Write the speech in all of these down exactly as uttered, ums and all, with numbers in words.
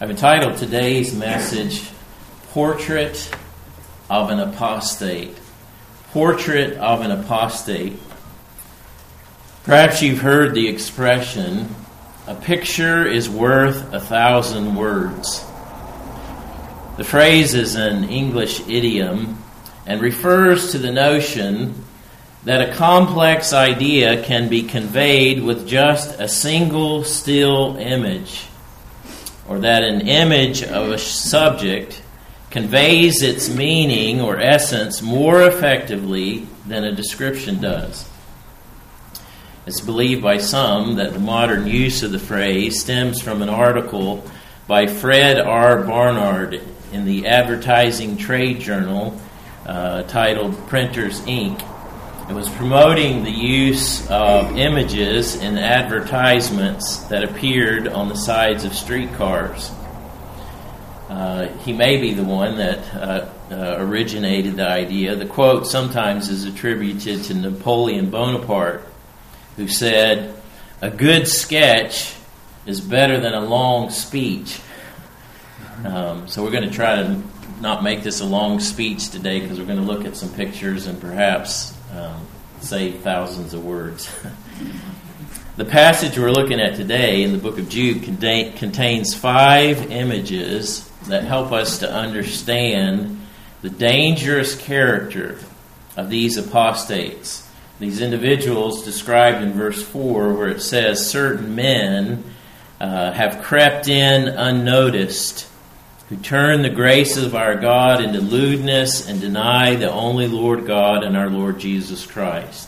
I've entitled today's message, Portrait of an Apostate. Portrait of an Apostate. Perhaps you've heard the expression, a picture is worth a thousand words. The phrase is an English idiom and refers to the notion that a complex idea can be conveyed with just a single still image, or that an image of a subject conveys its meaning or essence more effectively than a description does. It's believed by some that the modern use of the phrase stems from an article by Fred R. Barnard in the Advertising Trade Journal uh, titled Printers, Incorporated. It was promoting the use of images in advertisements that appeared on the sides of streetcars. Uh, he may be the one that uh, uh, originated the idea. The quote sometimes is attributed to Napoleon Bonaparte, who said, "A good sketch is better than a long speech." Um, so we're going to try to not make this a long speech today, because we're going to look at some pictures and perhaps um, say thousands of words. The passage we're looking at today in the book of Jude contain, contains five images that help us to understand the dangerous character of these apostates. These individuals described in verse four, where it says, certain men uh, have crept in unnoticed, who turn the grace of our God into lewdness and deny the only Lord God and our Lord Jesus Christ.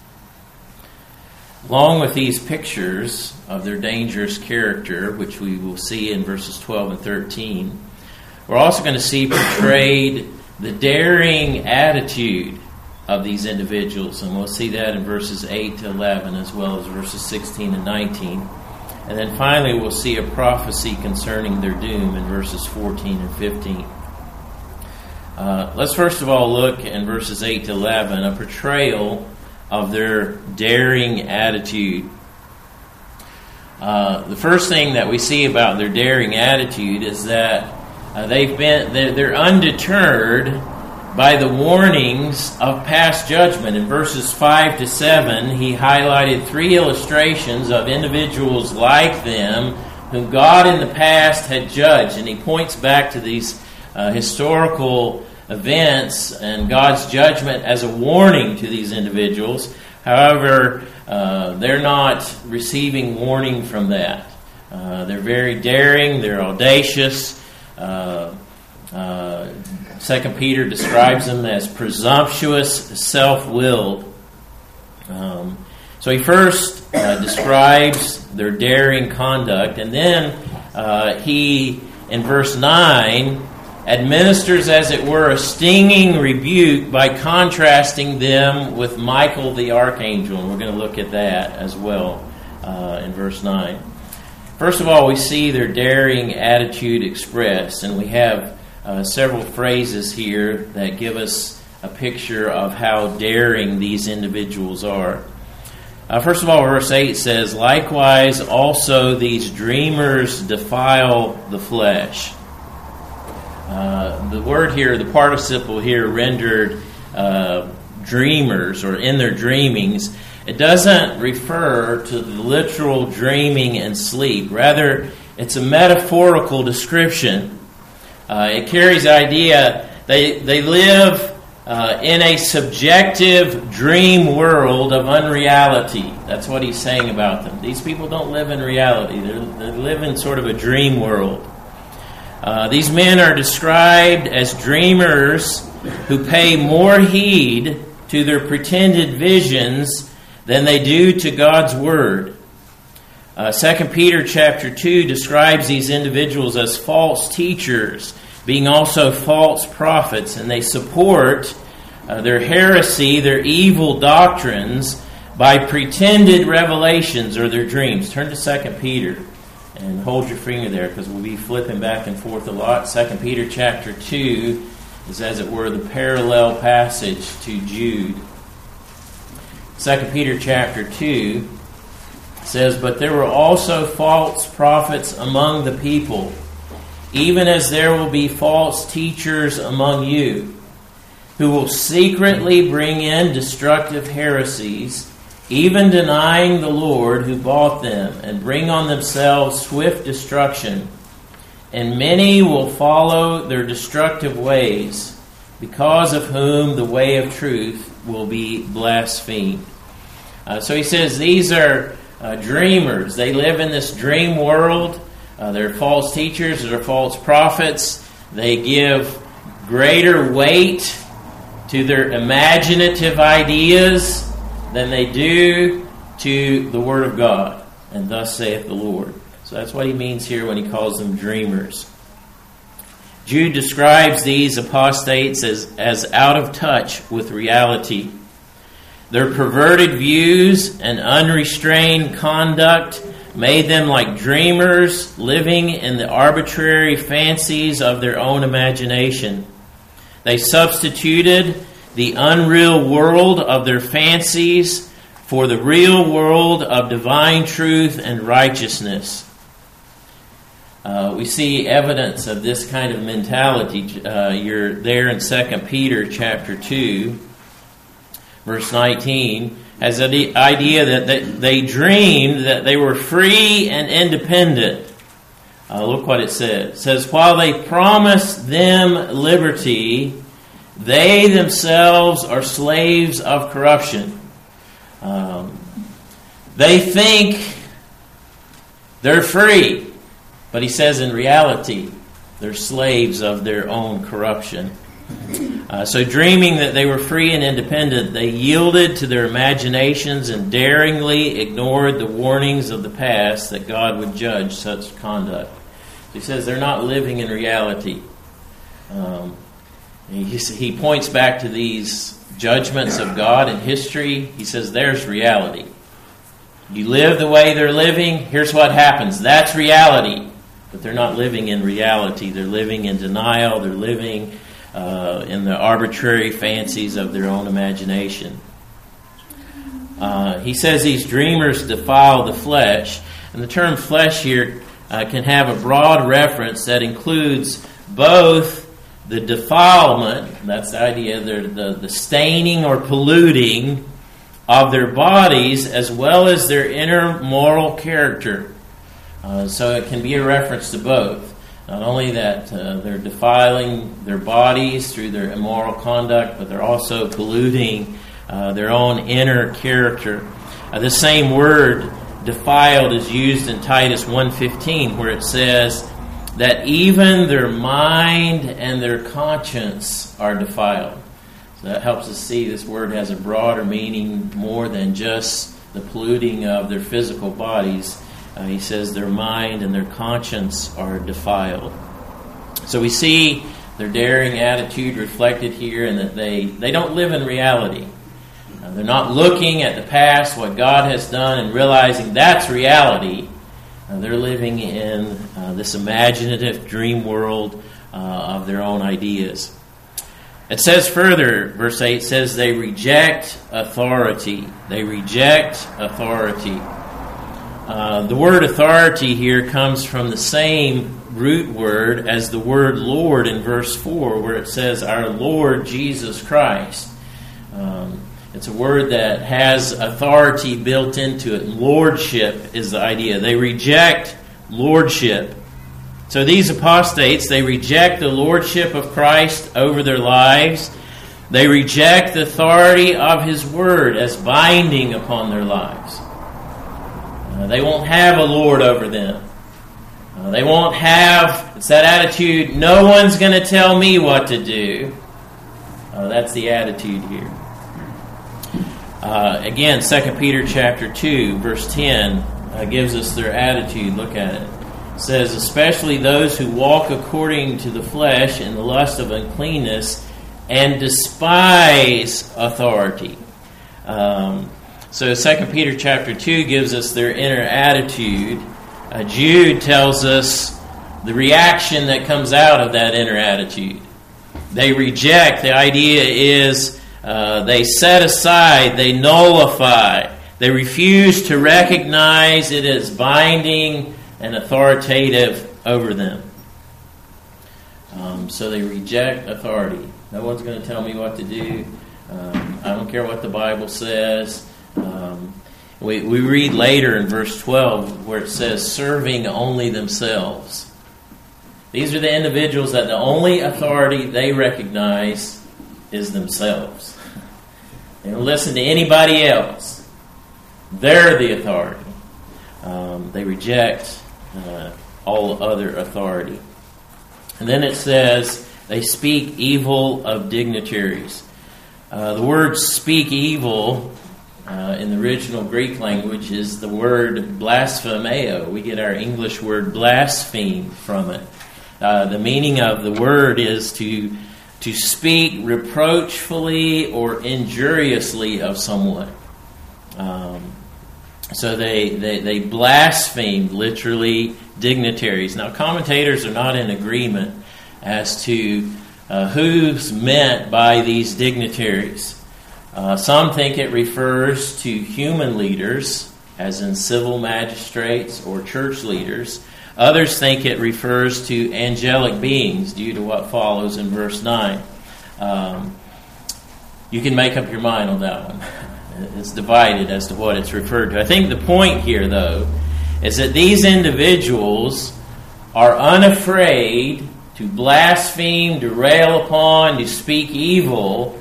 Along with these pictures of their dangerous character, which we will see in verses twelve and thirteen, we're also going to see portrayed the daring attitude of these individuals, and we'll see that in verses eight to eleven, as well as verses sixteen and nineteen. And then finally we'll see a prophecy concerning their doom in verses fourteen and fifteen. Uh, let's first of all look in verses eight to eleven, a portrayal of their daring attitude. Uh, the first thing that we see about their daring attitude is that uh, they've been they're, they're undeterred by the warnings of past judgment. In verses five to seven, he highlighted three illustrations of individuals like them whom God in the past had judged. And he points back to these uh, historical events and God's judgment as a warning to these individuals. However, uh, they're not receiving warning from that. Uh, they're very daring, they're audacious. Uh, uh, Second Peter describes them as presumptuous, self-willed. Um, so he first uh, describes their daring conduct, and then uh, he, in verse nine, administers, as it were, a stinging rebuke by contrasting them with Michael the archangel. And we're going to look at that as well uh, in verse nine. First of all, we see their daring attitude expressed, and we have Uh, several phrases here that give us a picture of how daring these individuals are. Uh, first of all, verse eight says, likewise also these dreamers defile the flesh. Uh, the word here, the participle here rendered uh, dreamers, or in their dreamings, it doesn't refer to the literal dreaming and sleep. Rather, it's a metaphorical description. Uh, it carries the idea they they live uh, in a subjective dream world of unreality. That's what he's saying about them. These people don't live in reality. They're, they live in sort of a dream world. Uh, these men are described as dreamers who pay more heed to their pretended visions than they do to God's Word. Uh, Second Peter chapter two describes these individuals as false teachers, being also false prophets, and they support uh, their heresy, their evil doctrines, by pretended revelations or their dreams. Turn to Second Peter and hold your finger there, because we'll be flipping back and forth a lot. Second Peter chapter two is, as it were, the parallel passage to Jude. Second Peter chapter two says, but there were also false prophets among the people, even as there will be false teachers among you, who will secretly bring in destructive heresies, even denying the Lord who bought them, and bring on themselves swift destruction. And many will follow their destructive ways, because of whom the way of truth will be blasphemed. Uh, so he says these are uh, dreamers. They live in this dream world. Uh, they're false teachers. They're false prophets. They give greater weight to their imaginative ideas than they do to the Word of God. And thus saith the Lord. So that's what he means here when he calls them dreamers. Jude describes these apostates as, as out of touch with reality. Their perverted views and unrestrained conduct made them like dreamers living in the arbitrary fancies of their own imagination. They substituted the unreal world of their fancies for the real world of divine truth and righteousness. Uh, we see evidence of this kind of mentality. Uh, you're there in Second Peter chapter two, verse nineteen, has the idea that they, they dreamed that they were free and independent. Uh, look what it says. It says, while they promise them liberty, they themselves are slaves of corruption. Um, they think they're free. But he says in reality, they're slaves of their own corruption. Uh, so dreaming that they were free and independent, they yielded to their imaginations and daringly ignored the warnings of the past that God would judge such conduct. So he says they're not living in reality. Um, he, he points back to these judgments of God in history. He says there's reality. You live the way they're living, here's what happens. That's reality. But they're not living in reality. They're living in denial. They're living uh, in the arbitrary fancies of their own imagination. Uh, he says these dreamers defile the flesh. And the term flesh here uh, can have a broad reference that includes both the defilement, that's the idea, the, the, the staining or polluting of their bodies, as well as their inner moral character. Uh, so it can be a reference to both. Not only that uh, they're defiling their bodies through their immoral conduct, but they're also polluting uh, their own inner character. Uh, the same word, defiled, is used in Titus one fifteen, where it says that even their mind and their conscience are defiled. So that helps us see this word has a broader meaning, more than just the polluting of their physical bodies. Uh, he says their mind and their conscience are defiled. So we see their daring attitude reflected here, and that they, they don't live in reality. Uh, they're not looking at the past, what God has done, and realizing that's reality. Uh, they're living in uh, this imaginative dream world uh, of their own ideas. It says further, verse eight says they reject authority. They reject authority. Uh, the word authority here comes from the same root word as the word Lord in verse four, where it says our Lord Jesus Christ. Um, it's a word that has authority built into it. Lordship is the idea. They reject lordship. So these apostates, they reject the lordship of Christ over their lives. They reject the authority of His Word as binding upon their lives. Uh, they won't have a Lord over them. Uh, they won't have, it's that attitude, no one's going to tell me what to do. Uh, that's the attitude here. Uh, again, Second Peter chapter two, verse ten, uh, gives us their attitude. Look at it. It says, especially those who walk according to the flesh in the lust of uncleanness and despise authority. Um, so Second Peter chapter two gives us their inner attitude. Uh, Jude tells us the reaction that comes out of that inner attitude. They reject. The idea is uh, they set aside, they nullify, they refuse to recognize it as binding and authoritative over them. Um, so they reject authority. No one's going to tell me what to do. Um, I don't care what the Bible says. Um, we, we read later in verse twelve where it says, serving only themselves. These are the individuals that the only authority they recognize is themselves. They don't listen to anybody else. They're the authority. Um, they reject uh, all other authority. And then it says, they speak evil of dignitaries. Uh, the word speak evil uh, in the original Greek language is the word blasphemeo. We get our English word blaspheme from it. Uh, the meaning of the word is to to speak reproachfully or injuriously of someone. Um, so they, they, they blasphemed, literally, dignitaries. Now, commentators are not in agreement as to uh, who's meant by these dignitaries. Uh, some think it refers to human leaders, as in civil magistrates or church leaders. Others think it refers to angelic beings due to what follows in verse nine. Um, you can make up your mind on that one. It's divided as to what it's referred to. I think the point here, though, is that these individuals are unafraid to blaspheme, to rail upon, to speak evil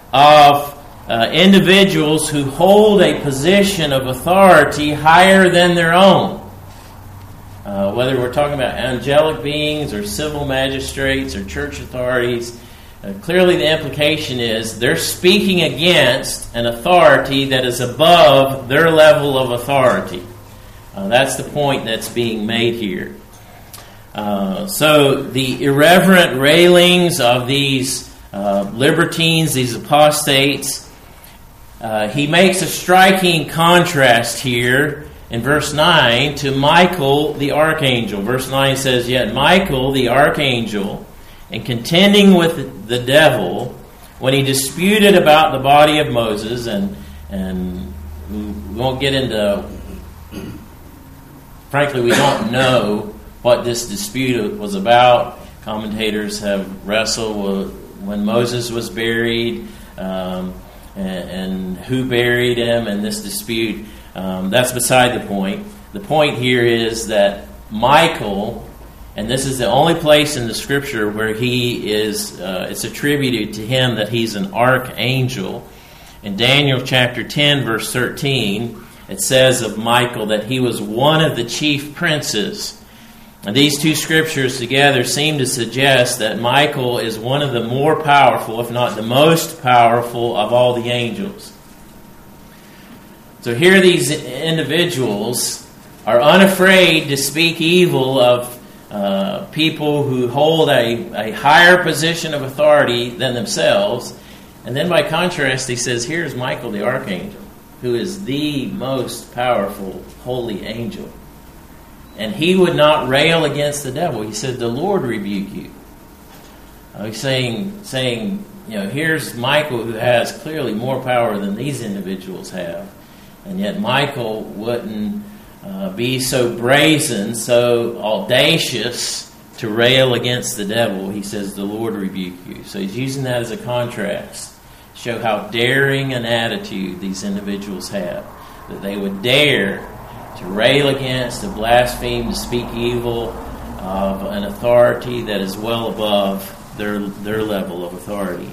of uh, individuals who hold a position of authority higher than their own. Uh, whether we're talking about angelic beings or civil magistrates or church authorities, uh, clearly the implication is they're speaking against an authority that is above their level of authority. Uh, that's the point that's being made here. Uh, so the irreverent railings of these uh, libertines, these apostates, uh, he makes a striking contrast here in verse nine to Michael the archangel. Verse nine says, "Yet Michael the archangel, in contending with the devil, when he disputed about the body of Moses," and and we won't get into, frankly, we don't know what this dispute was about. Commentators have wrestled with when Moses was buried, um, and, and who buried him, and this dispute. Um, that's beside the point. The point here is that Michael, and this is the only place in the Scripture where he is, uh, it's attributed to him that he's an archangel. In Daniel chapter ten, verse thirteen, it says of Michael that he was one of the chief princes. And these two scriptures together seem to suggest that Michael is one of the more powerful, if not the most powerful, of all the angels. So here these individuals are unafraid to speak evil of uh, people who hold a, a higher position of authority than themselves. And then by contrast, he says, here's Michael the archangel, who is the most powerful holy angel. And he would not rail against the devil. He said, the Lord rebuke you. Uh, he's saying, saying, you know, here's Michael who has clearly more power than these individuals have. And yet Michael wouldn't uh, be so brazen, so audacious to rail against the devil. He says, the Lord rebuke you. So he's using that as a contrast to show how daring an attitude these individuals have. That they would dare to rail against, to blaspheme, to speak evil of an authority that is well above their, their level of authority.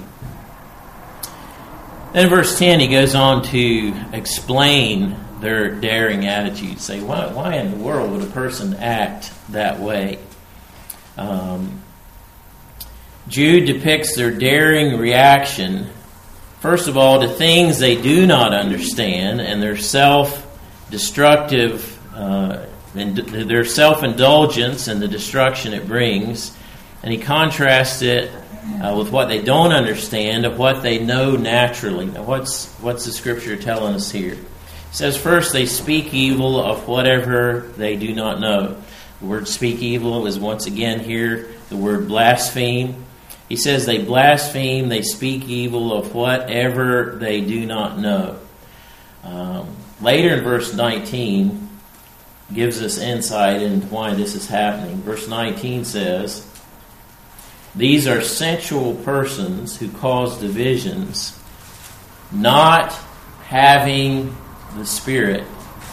Then in verse ten, he goes on to explain their daring attitude. Say, why, why in the world would a person act that way? Um, Jude depicts their daring reaction, first of all, to things they do not understand and their self-destructive, uh, and their self-indulgence and the destruction it brings. And he contrasts it Uh, with what they don't understand of what they know naturally. Now, what's what's the Scripture telling us here? It says, first, they speak evil of whatever they do not know. The word speak evil is once again here the word blaspheme. He says they blaspheme, they speak evil of whatever they do not know. Um, later in verse nineteen gives us insight into why this is happening. Verse nineteen says, These are sensual persons who cause divisions, not having the Spirit.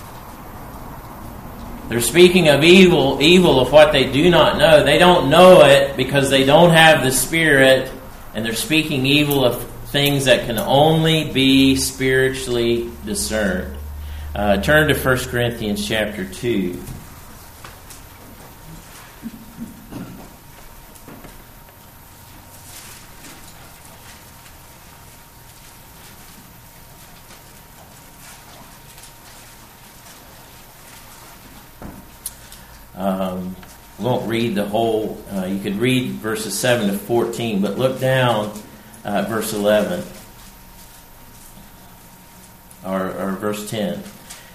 They're speaking of evil, evil of what they do not know. They don't know it because they don't have the Spirit, and they're speaking evil of things that can only be spiritually discerned. Uh, turn to First Corinthians chapter two. Um, we won't read the whole. Uh, you could read verses seven to fourteen, but look down at verse eleven or, or verse ten.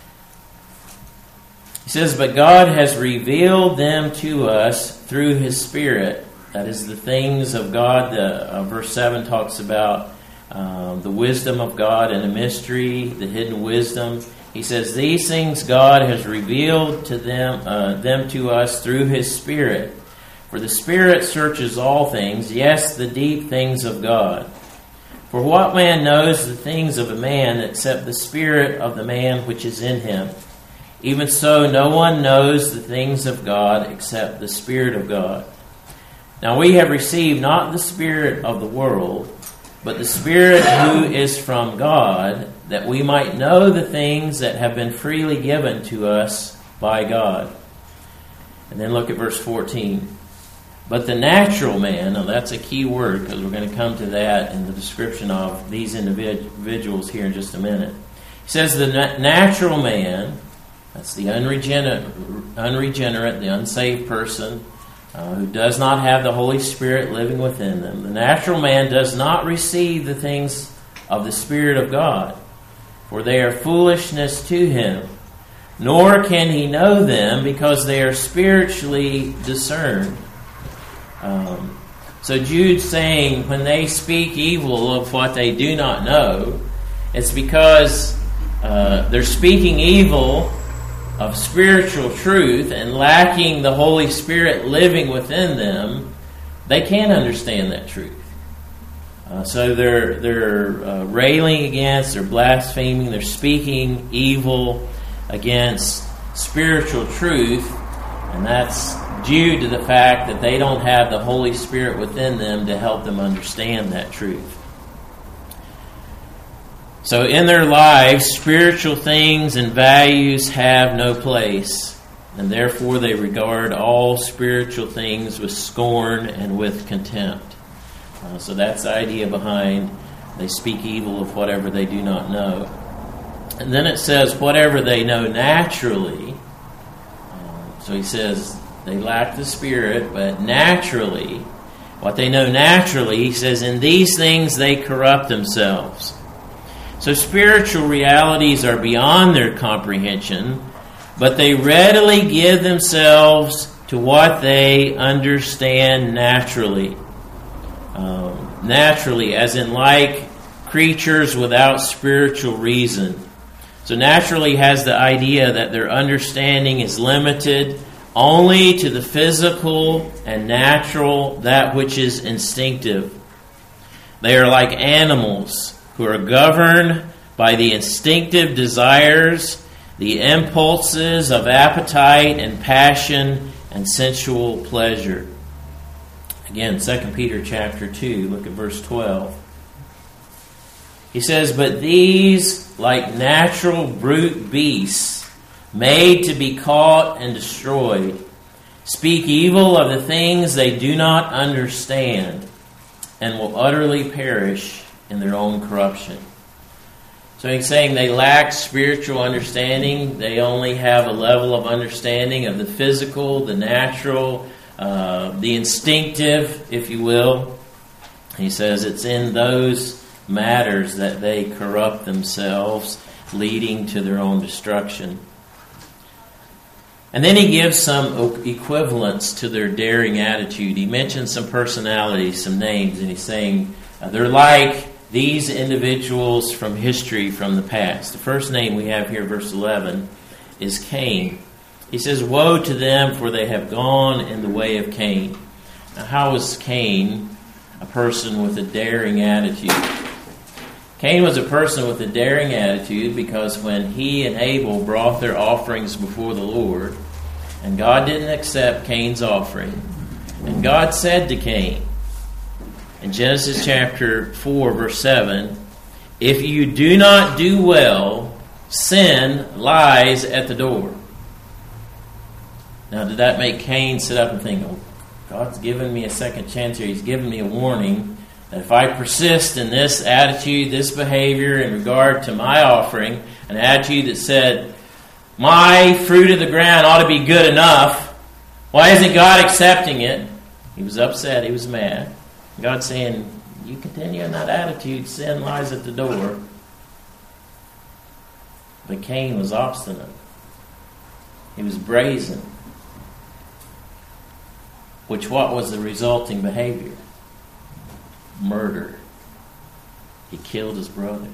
He says, "But God has revealed them to us through His Spirit." That is the things of God. The, uh, verse seven talks about um, the wisdom of God and the mystery, the hidden wisdom. He says, "These things God has revealed to them, uh, them to us through His Spirit. For the Spirit searches all things, yes, the deep things of God. For what man knows the things of a man except the Spirit of the man which is in him? Even so, no one knows the things of God except the Spirit of God. Now we have received not the spirit of the world, but the Spirit who is from God, that we might know the things that have been freely given to us by God." And then look at verse fourteen. "But the natural man," now that's a key word because we're going to come to that in the description of these individuals here in just a minute. He says the natural man, that's the unregenerate, unregenerate the unsaved person, Uh, who does not have the Holy Spirit living within them. The natural man does not receive the things of the Spirit of God, for they are foolishness to him, nor can he know them because they are spiritually discerned. Um, so Jude's saying when they speak evil of what they do not know, it's because uh, they're speaking evil of spiritual truth and lacking the Holy Spirit living within them. They can't understand that truth. Uh, so they're they're uh, railing against, they're blaspheming, they're speaking evil against spiritual truth, and that's due to the fact that they don't have the Holy Spirit within them to help them understand that truth. So in their lives, spiritual things and values have no place, and therefore they regard all spiritual things with scorn and with contempt. Uh, so that's the idea behind they speak evil of whatever they do not know. And then it says whatever they know naturally. Uh, so he says they lack the Spirit, but naturally, what they know naturally, he says, in these things they corrupt themselves. So spiritual realities are beyond their comprehension, but they readily give themselves to what they understand naturally. Um, naturally, as in like creatures without spiritual reason. So naturally has the idea that their understanding is limited only to the physical and natural, that which is instinctive. They are like animals who are governed by the instinctive desires, the impulses of appetite and passion and sensual pleasure. Again, Second Peter chapter two, look at verse twelve. He says, "But these, like natural brute beasts, made to be caught and destroyed, speak evil of the things they do not understand, and will utterly perish in their own corruption." So he's saying they lack spiritual understanding. They only have a level of understanding of the physical, the natural, uh, the instinctive, if you will. He says it's in those matters that they corrupt themselves, leading to their own destruction. And then he gives some equivalents to their daring attitude. He mentions some personalities, some names, and he's saying uh, they're like these individuals from history from the past. The first name we have here, verse eleven, is Cain. He says, "Woe to them, for they have gone in the way of Cain." how was Cain a person with a daring attitude? Cain was a person with a daring attitude because when he and Abel brought their offerings before the Lord, and God didn't accept Cain's offering, and God said to Cain, in Genesis chapter four, verse seven, "If you do not do well, sin lies at the door." Now, did that make Cain sit up and think, "Oh, God's given me a second chance here. He's given me a warning that if I persist in this attitude, this behavior in regard to my offering, an attitude that said, my fruit of the ground ought to be good enough, why isn't God accepting it?" He was upset. He was mad. God's saying, you continue in that attitude, sin lies at the door. But Cain was obstinate. He was brazen. Which, what was the resulting behavior? Murder. He killed his brother.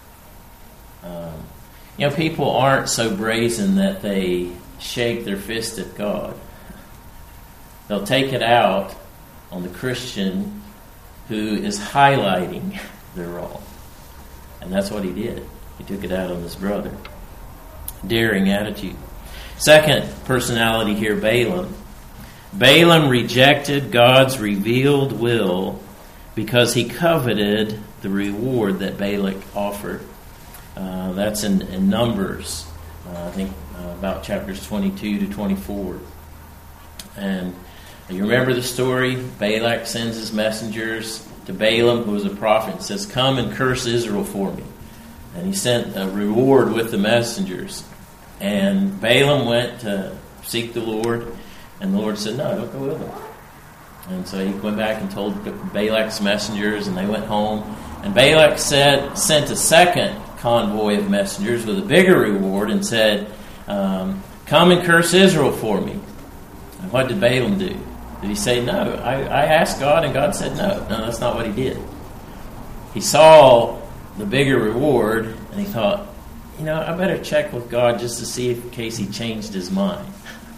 Um, you know, people aren't so brazen that they shake their fist at God. They'll take it out on the Christian who is highlighting their wrong. And that's what he did. He took it out on his brother. Daring attitude. Second personality here, Balaam. Balaam rejected God's revealed will because he coveted the reward that Balak offered. Uh, that's in, in Numbers, uh, I think uh, about chapters twenty-two to twenty-four. And you remember the story? Balak sends his messengers to Balaam, who was a prophet, and says, "Come and curse Israel for me." And he sent a reward with the messengers. And Balaam went to seek the Lord, and the Lord said, "No, don't go with him." And so he went back and told Balak's messengers, and they went home. And Balak said, sent a second convoy of messengers with a bigger reward and said, um, "Come and curse Israel for me." And what did Balaam do? Did he say, "No, I, I asked God," and God said no? No, that's not what he did. He saw the bigger reward, and he thought, you know, I better check with God just to see if in case he changed his mind.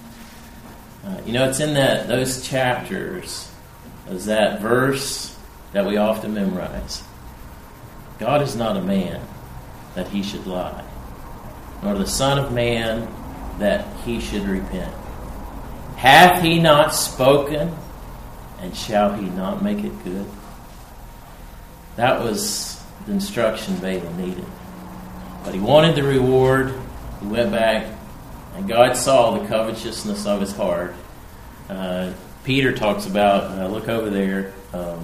Uh, you know, it's in that those chapters, is that verse that we often memorize. God is not a man that he should lie, nor the Son of Man that he should repent. Hath he not spoken, and shall he not make it good? That was the instruction Balaam needed. But he wanted the reward. He went back, and God saw the covetousness of his heart. Uh, Peter talks about, uh, look over there, um,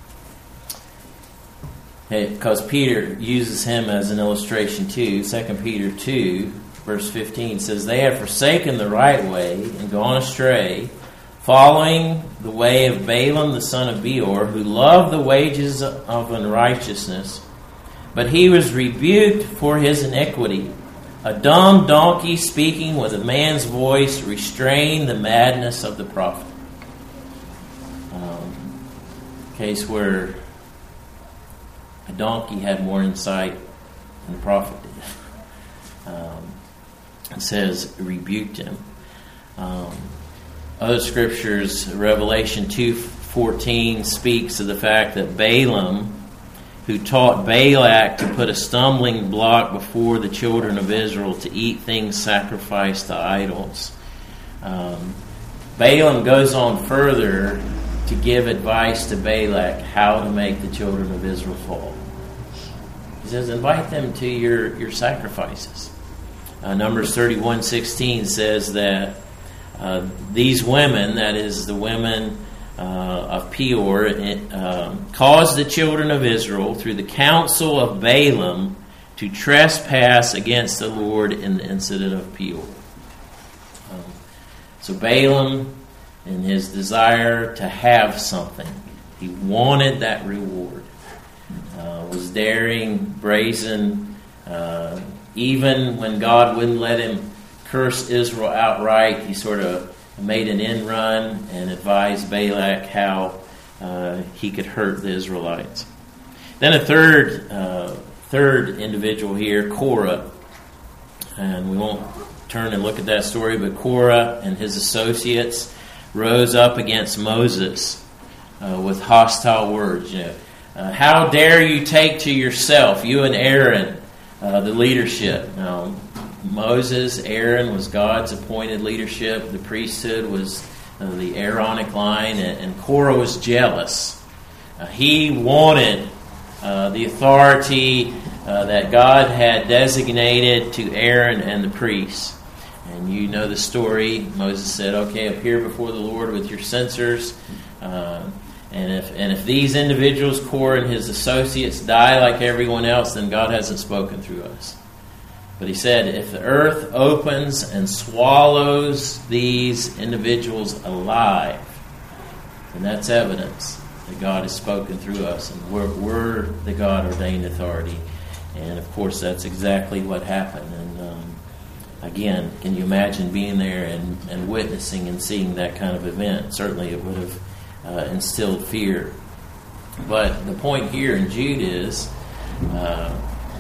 because Peter uses him as an illustration too. Second Peter two, verse fifteen says, "They have forsaken the right way and gone astray, following the way of Balaam the son of Beor, who loved the wages of unrighteousness, but he was rebuked for his iniquity. A dumb donkey speaking with a man's voice restrained the madness of the prophet." Um, case where a donkey had more insight than the prophet did. Um, it says, rebuked him. Um, other scriptures, Revelation two fourteen speaks of the fact that Balaam, who taught Balak to put a stumbling block before the children of Israel to eat things sacrificed to idols. Um, Balaam goes on further to give advice to Balak how to make the children of Israel fall. He says, invite them to your, your sacrifices. Uh, Numbers thirty-one sixteen says that uh, these women, that is the women Uh, of Peor, it, um, caused the children of Israel through the counsel of Balaam to trespass against the Lord in the incident of Peor. Um, so Balaam, in his desire to have something, he wanted that reward, uh, was daring, brazen, uh, even when God wouldn't let him curse Israel outright, he sort of made an end run and advised Balak how uh, he could hurt the Israelites. Then a third uh, third individual here, Korah. And we won't turn and look at that story, but Korah and his associates rose up against Moses uh, with hostile words. You know, uh, how dare you take to yourself, you and Aaron, uh, the leadership? Now, Moses, Aaron was God's appointed leadership. The priesthood was uh, the Aaronic line, and, and Korah was jealous. Uh, he wanted uh, the authority uh, that God had designated to Aaron and the priests. And you know the story. Moses said, okay, appear before the Lord with your censers. Uh, and if and if these individuals, Korah and his associates, die like everyone else, then God hasn't spoken through us. But he said, if the earth opens and swallows these individuals alive, then that's evidence that God has spoken through us, and we're, we're the God-ordained authority. And, of course, that's exactly what happened. And, um, again, can you imagine being there and, and witnessing and seeing that kind of event? Certainly it would have uh, instilled fear. But the point here in Jude is uh,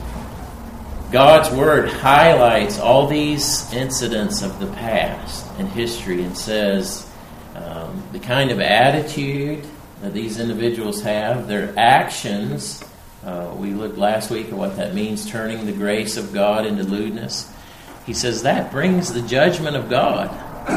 God's Word highlights all these incidents of the past and history and says um, the kind of attitude that these individuals have, their actions. Uh, we looked last week at what that means, turning the grace of God into lewdness. He says that brings the judgment of God.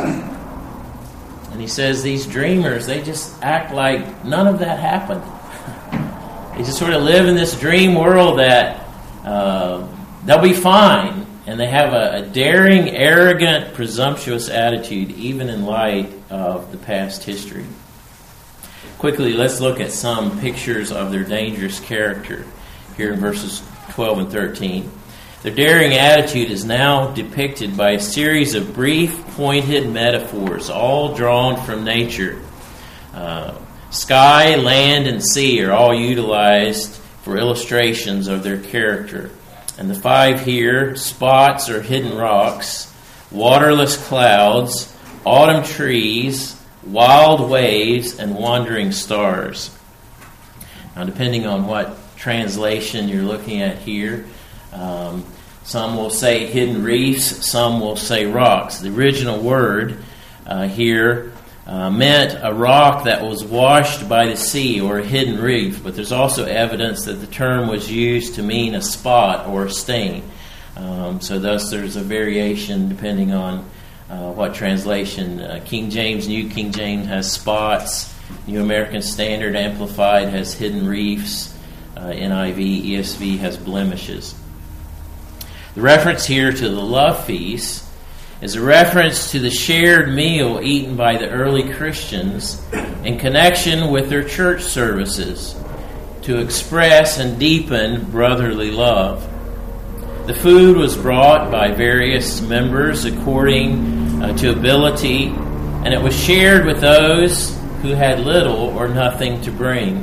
And he says these dreamers, they just act like none of that happened. They just sort of live in this dream world that uh, they'll be fine. And they have a, a daring, arrogant, presumptuous attitude, even in light of the past history. Quickly, let's look at some pictures of their dangerous character here in verses twelve and thirteen. Their daring attitude is now depicted by a series of brief, pointed metaphors, all drawn from nature. Uh, sky, land, and sea are all utilized for illustrations of their character. And the five here, spots or hidden rocks, waterless clouds, autumn trees, wild waves, and wandering stars. Now, depending on what translation you're looking at here, um, some will say hidden reefs, some will say rocks. The original word uh, here uh, meant a rock that was washed by the sea or a hidden reef, but there's also evidence that the term was used to mean a spot or a stain. Um, so thus there's a variation depending on Uh, what translation. Uh, King James, New King James has spots. New American Standard Amplified has hidden reefs. Uh, N I V, E S V has blemishes. The reference here to the love feast is a reference to the shared meal eaten by the early Christians in connection with their church services to express and deepen brotherly love. The food was brought by various members according uh, to ability, and it was shared with those who had little or nothing to bring.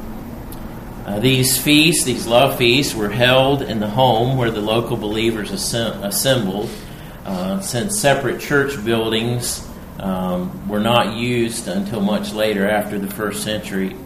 Uh, these feasts, these love feasts, were held in the home where the local believers assemb- assembled, uh, since separate church buildings um, were not used until much later after the first century.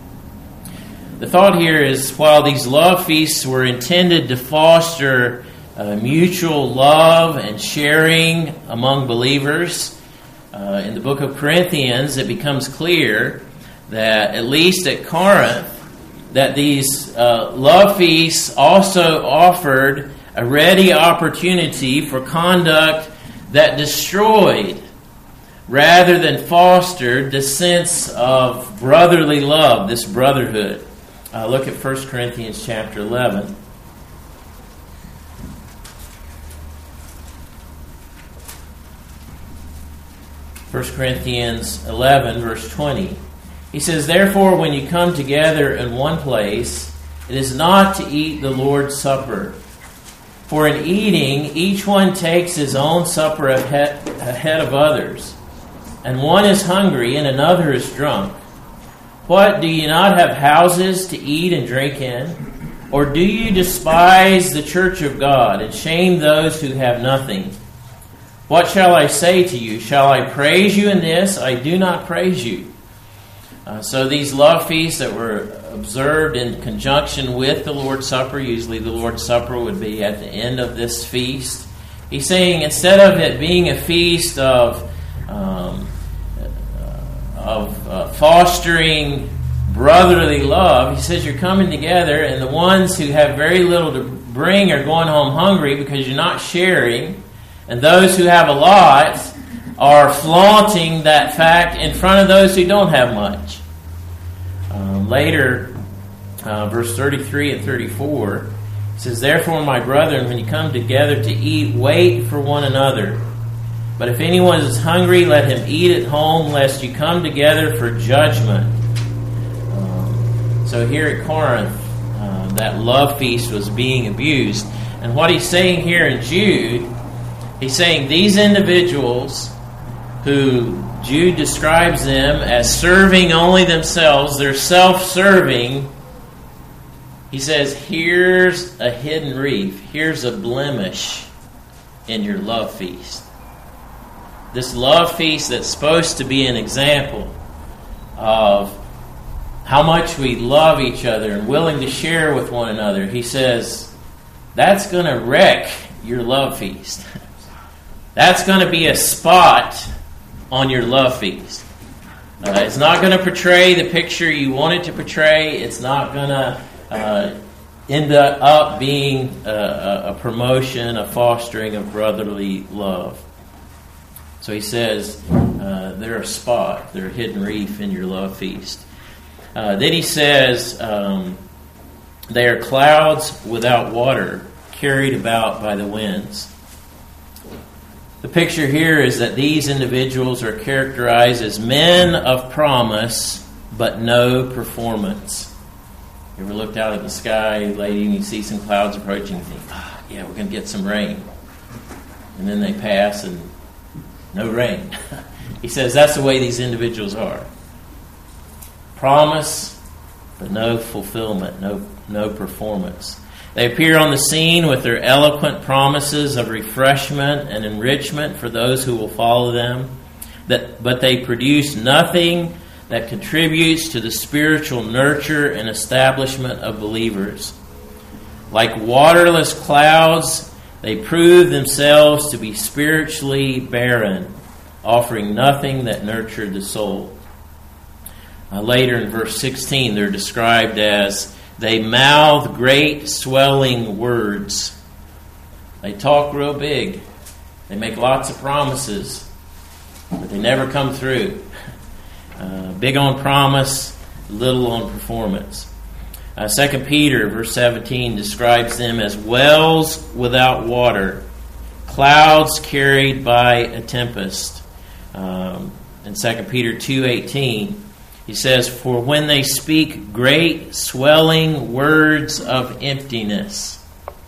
The thought here is, while these love feasts were intended to foster uh, mutual love and sharing among believers, uh, in the book of Corinthians it becomes clear that, at least at Corinth, that these uh, love feasts also offered a ready opportunity for conduct that destroyed rather than fostered the sense of brotherly love, this brotherhood. Uh, look at First Corinthians chapter eleven. First Corinthians eleven, verse twenty. He says, "Therefore, when you come together in one place, it is not to eat the Lord's Supper. For in eating, each one takes his own supper ahead, ahead of others. And one is hungry and another is drunk. What, do you not have houses to eat and drink in? Or do you despise the church of God and shame those who have nothing? What shall I say to you? Shall I praise you in this? I do not praise you." Uh, so these love feasts that were observed in conjunction with the Lord's Supper, usually the Lord's Supper would be at the end of this feast. He's saying instead of it being a feast of um, fostering brotherly love. He says you're coming together, and the ones who have very little to bring are going home hungry because you're not sharing, and those who have a lot are flaunting that fact in front of those who don't have much. Um, later, uh, verse thirty-three and thirty-four, it says, "Therefore, my brethren, when you come together to eat, wait for one another. But if anyone is hungry, let him eat at home, lest you come together for judgment." Um, so here at Corinth, uh, that love feast was being abused. And what he's saying here in Jude, he's saying these individuals who Jude describes them as serving only themselves, they're self-serving. He says, here's a hidden reef, here's a blemish in your love feast. This love feast that's supposed to be an example of how much we love each other and willing to share with one another. He says, that's going to wreck your love feast. That's going to be a spot on your love feast. Uh, it's not going to portray the picture you want it to portray. It's not going to uh, end up being a, a promotion, a fostering of brotherly love. So he says, uh, they're a spot, they're a hidden reef in your love feast. Uh, then he says, um, they are clouds without water, carried about by the winds. The picture here is that these individuals are characterized as men of promise, but no performance. You ever looked out at the sky, lady, and you see some clouds approaching, and you think, ah, yeah, we're going to get some rain. And then they pass and no rain. He says that's the way these individuals are. Promise, but no fulfillment, no, no performance. They appear on the scene with their eloquent promises of refreshment and enrichment for those who will follow them, that, but they produce nothing that contributes to the spiritual nurture and establishment of believers. Like waterless clouds, they prove themselves to be spiritually barren, offering nothing that nurtured the soul. Uh, later in verse sixteen, they're described as, they mouth great swelling words. They talk real big. They make lots of promises, but they never come through. Uh, big on promise, little on performance. Uh, Second Peter, verse seventeen, describes them as wells without water, clouds carried by a tempest. Um, in Second Peter two eighteen, he says, for when they speak great swelling words of emptiness.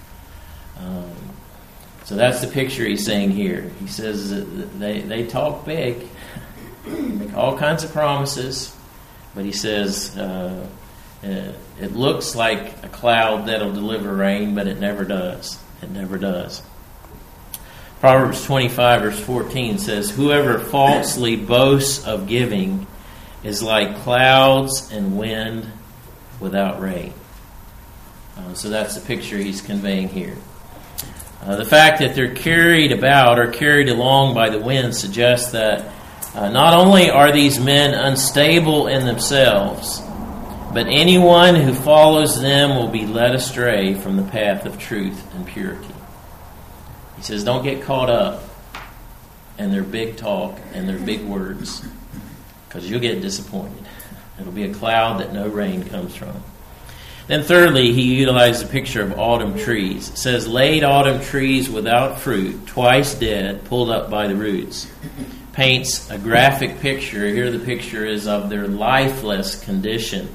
Um, so that's the picture he's saying here. He says that they, they talk big, make all kinds of promises, but he says uh, it looks like a cloud that'll deliver rain, but it never does. It never does. Proverbs twenty-five, verse fourteen says, whoever falsely boasts of giving is like clouds and wind without rain. Uh, so that's the picture he's conveying here. Uh, the fact that they're carried about or carried along by the wind suggests that uh, not only are these men unstable in themselves, but anyone who follows them will be led astray from the path of truth and purity. He says, don't get caught up in their big talk and their big words, because you'll get disappointed. It'll be a cloud that no rain comes from. Then thirdly, he utilized a picture of autumn trees. It says, laid autumn trees without fruit, twice dead, pulled up by the roots. Paints a graphic picture. Here the picture is of their lifeless condition.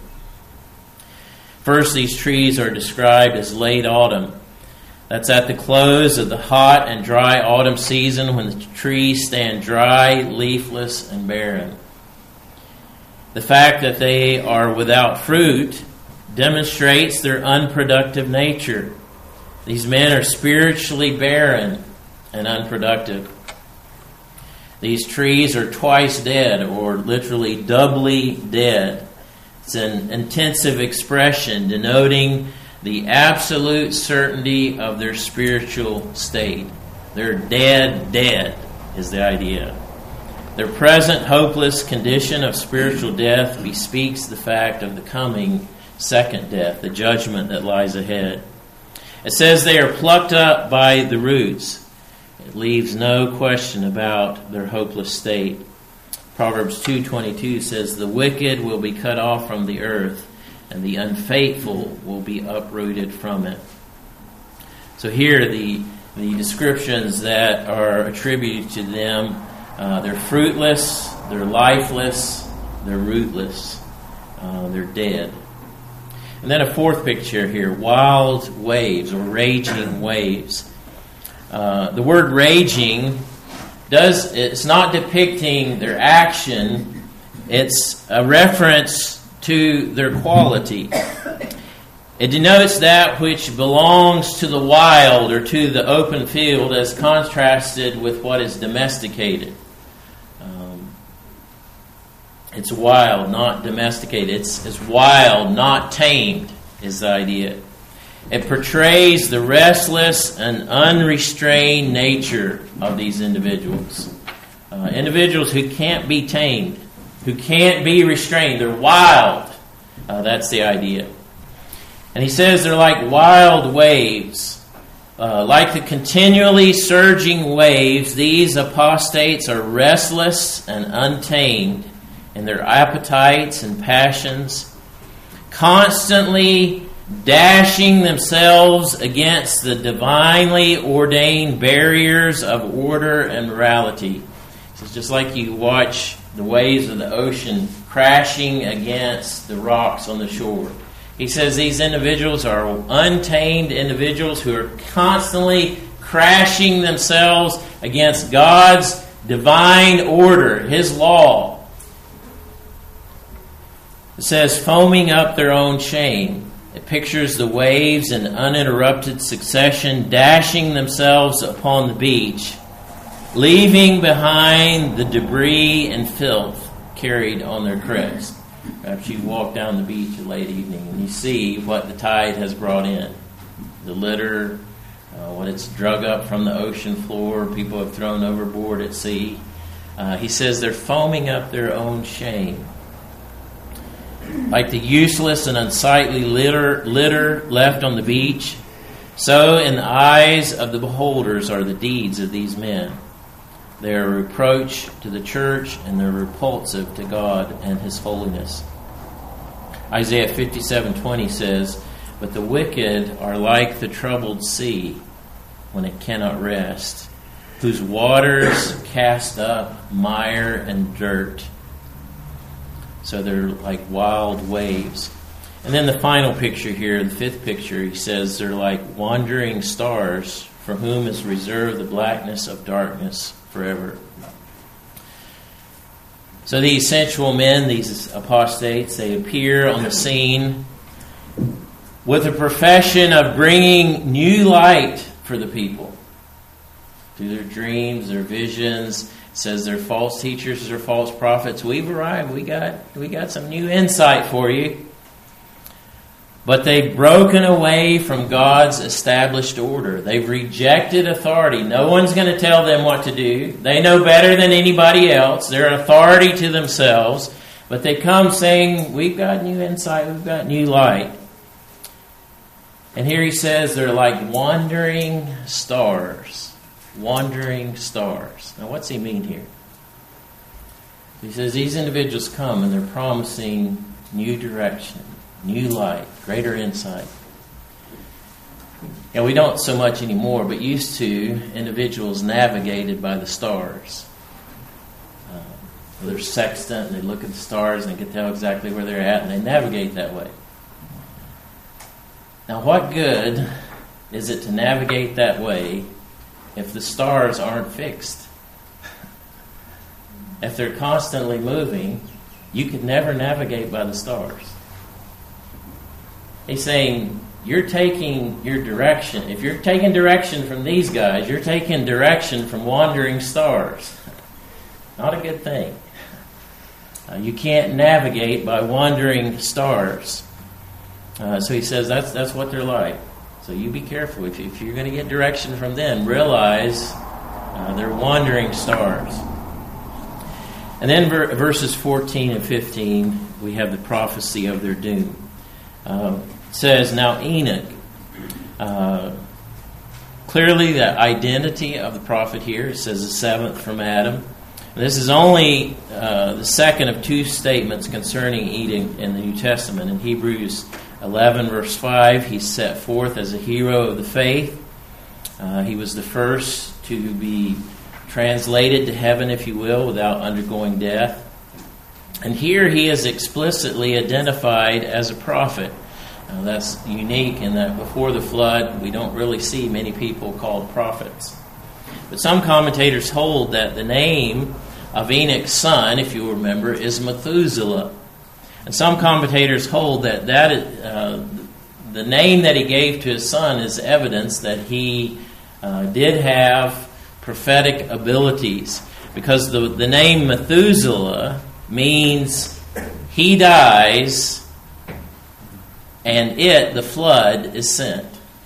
First, these trees are described as late autumn. That's at the close of the hot and dry autumn season when the trees stand dry, leafless, and barren. The fact that they are without fruit demonstrates their unproductive nature. These men are spiritually barren and unproductive. These trees are twice dead, or literally doubly dead. It's an intensive expression denoting the absolute certainty of their spiritual state. They're dead, dead is the idea. Their present hopeless condition of spiritual death bespeaks the fact of the coming second death, the judgment that lies ahead. It says they are plucked up by the roots. It leaves no question about their hopeless state. Proverbs two twenty-two says, "The wicked will be cut off from the earth, and the unfaithful will be uprooted from it." So here the, the descriptions that are attributed to them, uh, they're fruitless, they're lifeless, they're rootless, uh, they're dead. And then a fourth picture here, wild waves or raging waves. Uh, the word raging does it's not depicting their action, it's a reference to their quality. It denotes that which belongs to the wild or to the open field as contrasted with what is domesticated. Um, it's wild, not domesticated. It's, it's wild, not tamed, is the idea. It portrays the restless and unrestrained nature of these individuals. Uh, individuals who can't be tamed, who can't be restrained. They're wild. Uh, that's the idea. And he says they're like wild waves. Uh, like the continually surging waves, these apostates are restless and untamed in their appetites and passions, constantly dashing themselves against the divinely ordained barriers of order and morality. So it's just like you watch the waves of the ocean crashing against the rocks on the shore. He says these individuals are untamed individuals who are constantly crashing themselves against God's divine order, His law. It says foaming up their own shame. It pictures the waves in uninterrupted succession dashing themselves upon the beach, leaving behind the debris and filth carried on their crest. Perhaps you walk down the beach at late evening and you see what the tide has brought in. The litter, uh, what it's drug up from the ocean floor, people have thrown overboard at sea. Uh, he says they're foaming up their own shame. Like the useless and unsightly litter, litter left on the beach, so in the eyes of the beholders are the deeds of these men. They are a reproach to the church, and they're repulsive to God and His holiness. Isaiah fifty-seven twenty says, "But the wicked are like the troubled sea when it cannot rest, whose waters cast up mire and dirt." So they're like wild waves. And then the final picture here, the fifth picture, he says they're like wandering stars for whom is reserved the blackness of darkness forever. So these sensual men, these apostates, they appear on the scene with a profession of bringing new light for the people. Through their dreams, their visions. It says they're false teachers, they're false prophets. We've arrived. We got, we got some new insight for you. But they've broken away from God's established order. They've rejected authority. No one's going to tell them what to do. They know better than anybody else. They're an authority to themselves. But they come saying, we've got new insight, we've got new light. And here he says they're like wandering stars. Wandering stars. Now what's he mean here? He says these individuals come and they're promising new direction, new light, greater insight. And we don't so much anymore, but used to, individuals navigated by the stars. Uh, they're sextant, and they look at the stars and they can tell exactly where they're at, and they navigate that way. Now what good is it to navigate that way if the stars aren't fixed? If they're constantly moving, you could never navigate by the stars. He's saying, you're taking your direction. If you're taking direction from these guys, you're taking direction from wandering stars. Not a good thing. Uh, you can't navigate by wandering stars. Uh, so he says that's that's what they're like. So you be careful. If, if you're going to get direction from them, realize uh, they're wandering stars. And then ver- verses fourteen and fifteen, we have the prophecy of their doom. Uh, it says, now Enoch, uh, clearly the identity of the prophet here, it says the seventh from Adam. This is only uh, the second of two statements concerning Enoch in the New Testament. In Hebrews eleven, verse five, he's set forth as a hero of the faith. Uh, he was the first to be translated to heaven, if you will, without undergoing death. And here he is explicitly identified as a prophet. Now, that's unique in that before the flood, we don't really see many people called prophets. But some commentators hold that the name of Enoch's son, if you remember, is Methuselah. And some commentators hold that, that uh, the name that he gave to his son is evidence that he uh, did have prophetic abilities. Because the, the name Methuselah means he dies and it, the flood, is sent.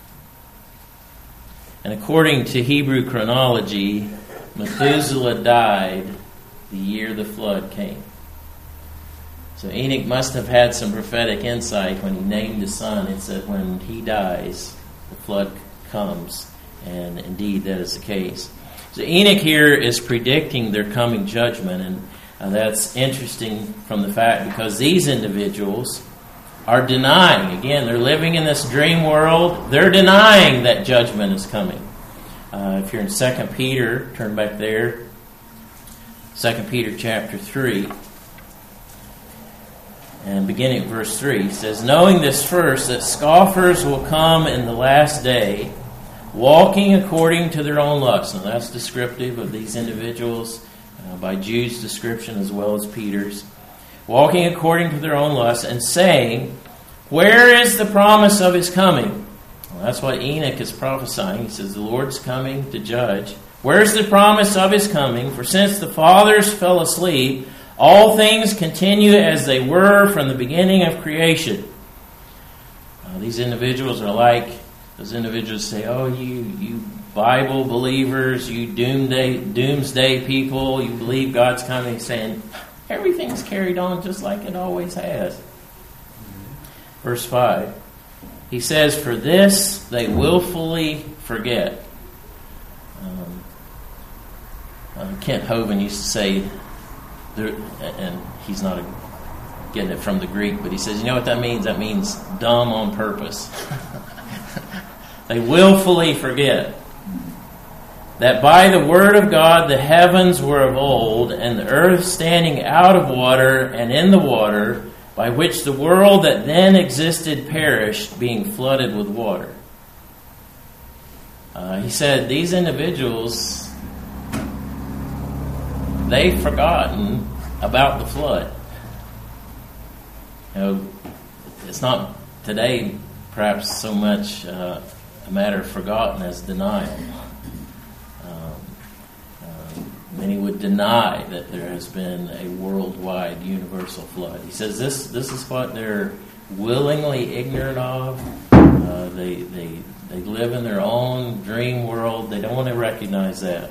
And according to Hebrew chronology, Methuselah died the year the flood came. So Enoch must have had some prophetic insight when he named his son. It said when he dies, the flood comes. And indeed, that is the case. So Enoch here is predicting their coming judgment. And uh, that's interesting from the fact because these individuals are denying. Again, they're living in this dream world. They're denying that judgment is coming. Uh, if you're in Second Peter, turn back there. Second Peter chapter three. And beginning at verse three, he says, knowing this first, that scoffers will come in the last day, walking according to their own lusts. Now that's descriptive of these individuals uh, by Jude's description as well as Peter's. Walking according to their own lusts and saying, where is the promise of his coming? Well, that's what Enoch is prophesying. He says the Lord's coming to judge. Where's the promise of his coming? For since the fathers fell asleep, all things continue as they were from the beginning of creation. Uh, these individuals are like those individuals say, oh, you you Bible believers, you doomsday, doomsday people, you believe God's coming. He's saying, everything's carried on just like it always has. Verse five. He says, for this they willfully forget. Um, uh, Kent Hovind used to say, and he's not a, getting it from the Greek, but he says, you know what that means? That means dumb on purpose. They willfully forget that by the word of God the heavens were of old, and the earth standing out of water and in the water, by which the world that then existed perished, being flooded with water. Uh, he said these individuals, they've forgotten about the flood. You know, it's not today perhaps so much uh, a matter of forgotten as denial. Um, uh, many would deny that there has been a worldwide universal flood. He says this this is what they're willingly ignorant of. Uh, they, they, they live in their own dream world. They don't want to recognize that.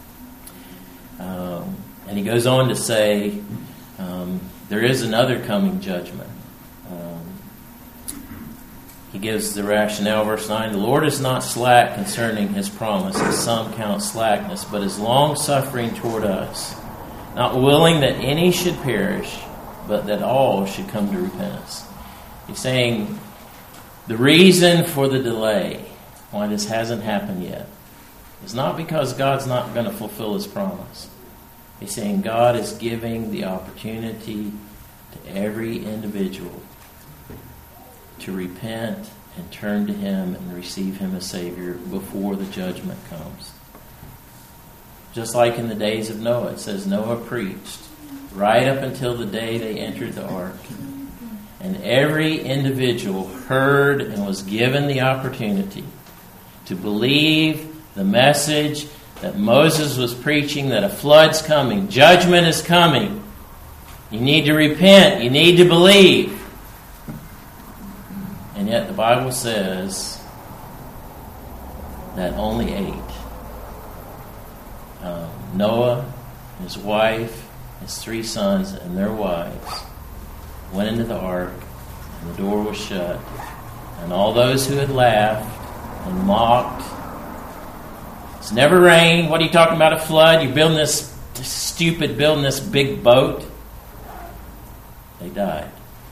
Um, and he goes on to say, um, there is another coming judgment. Um, he gives the rationale, verse nine, the Lord is not slack concerning his promise, as some count slackness, but is long-suffering toward us, not willing that any should perish, but that all should come to repentance. He's saying the reason for the delay, why this hasn't happened yet, is not because God's not going to fulfill his promise. He's saying God is giving the opportunity to every individual to repent and turn to him and receive him as Savior before the judgment comes. Just like in the days of Noah, it says Noah preached right up until the day they entered the ark. And every individual heard and was given the opportunity to believe the message that Moses was preaching, that a flood's coming, judgment is coming. You need to repent, you need to believe. And yet the Bible says that only eight, um, Noah, his wife, his three sons and their wives went into the ark, and the door was shut. And all those who had laughed and mocked, it's never rained. What are you talking about, a flood? You're building this, this stupid, building this big boat. They died.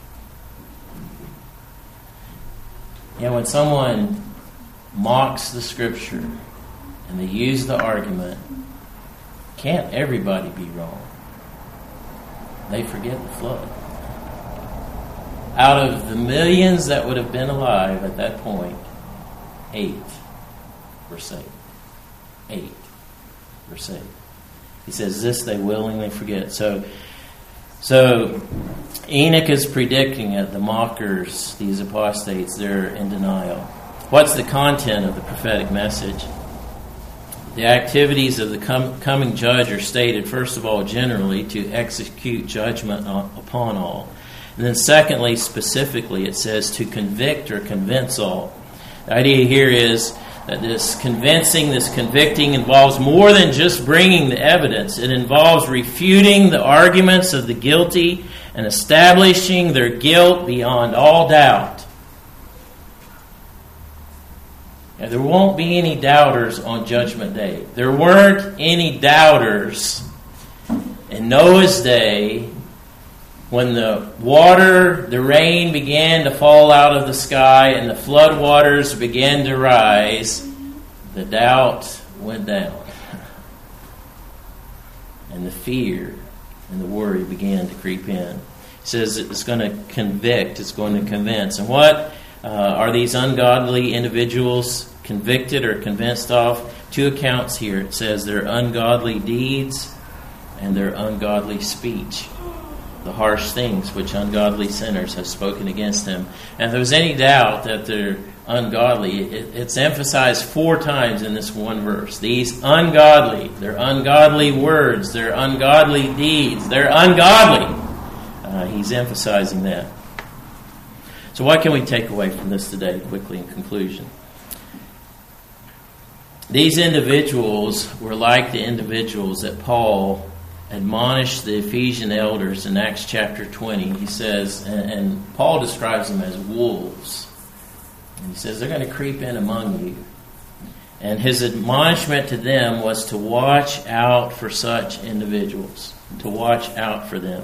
You know, when someone mocks the Scripture and they use the argument, can't everybody be wrong? They forget the flood. Out of the millions that would have been alive at that point, eight were saved. Eight were saved. He says, this they willingly forget. So, so Enoch is predicting it. The mockers, these apostates, they're in denial. What's the content of the prophetic message? The activities of the com- coming judge are stated, first of all, generally, to execute judgment upon all. And then secondly, specifically, it says to convict or convince all. The idea here is that this convincing, this convicting involves more than just bringing the evidence. It involves refuting the arguments of the guilty and establishing their guilt beyond all doubt. Now, there won't be any doubters on Judgment Day. There weren't any doubters in Noah's day when the water, the rain began to fall out of the sky and the flood waters began to rise. The doubt went down. And the fear and the worry began to creep in. He says it's going to convict, it's going to convince. And what uh, are these ungodly individuals convicted or convinced of? Two accounts here. It says their ungodly deeds and their ungodly speech. The harsh things which ungodly sinners have spoken against him. And if there was any doubt that they're ungodly, it, it's emphasized four times in this one verse. These ungodly, their ungodly words, their ungodly deeds, they're ungodly. Uh, he's emphasizing that. So what can we take away from this today, quickly in conclusion? These individuals were like the individuals that Paul admonished the Ephesian elders in Acts chapter twenty. He says, and, and Paul describes them as wolves. And he says they're going to creep in among you. And his admonishment to them was to watch out for such individuals, to watch out for them.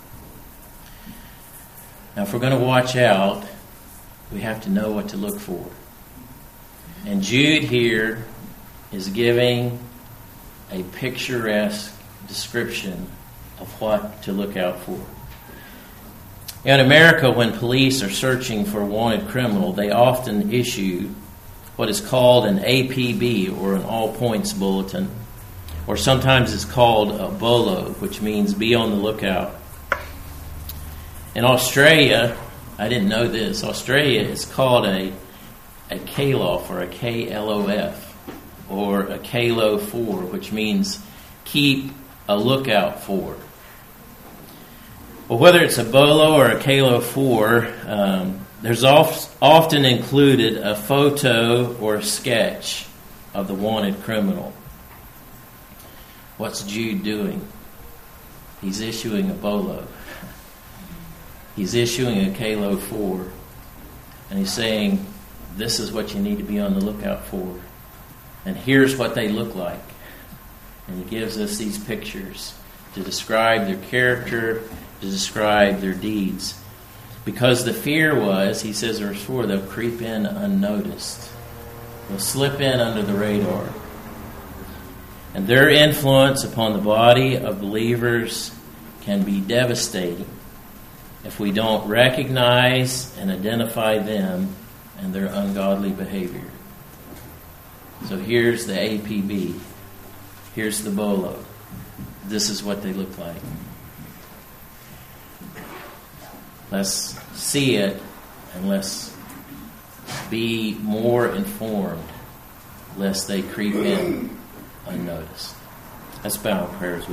Now, if we're going to watch out, we have to know what to look for. And Jude here is giving a picturesque description of what to look out for. In America, when police are searching for a wanted criminal, they often issue what is called an A P B, or an all-points bulletin, or sometimes it's called a BOLO, which means be on the lookout. In Australia, I didn't know this, Australia is called a, a K L O F, or a K L O F, or a K L O four, which means keep a lookout for. Well, whether it's a BOLO or a K L O four, um, there's oft, often included a photo or a sketch of the wanted criminal. What's Jude doing? He's issuing a BOLO. He's issuing a K L O four. And he's saying, this is what you need to be on the lookout for. And here's what they look like. And he gives us these pictures to describe their character, to describe their deeds. Because the fear was, he says, verse four, they'll creep in unnoticed. They'll slip in under the radar. And their influence upon the body of believers can be devastating if we don't recognize and identify them and their ungodly behavior. So here's the A P B. Here's the BOLO. This is what they look like. Let's see it, and let's be more informed lest they creep in unnoticed. Let's bow in prayer as we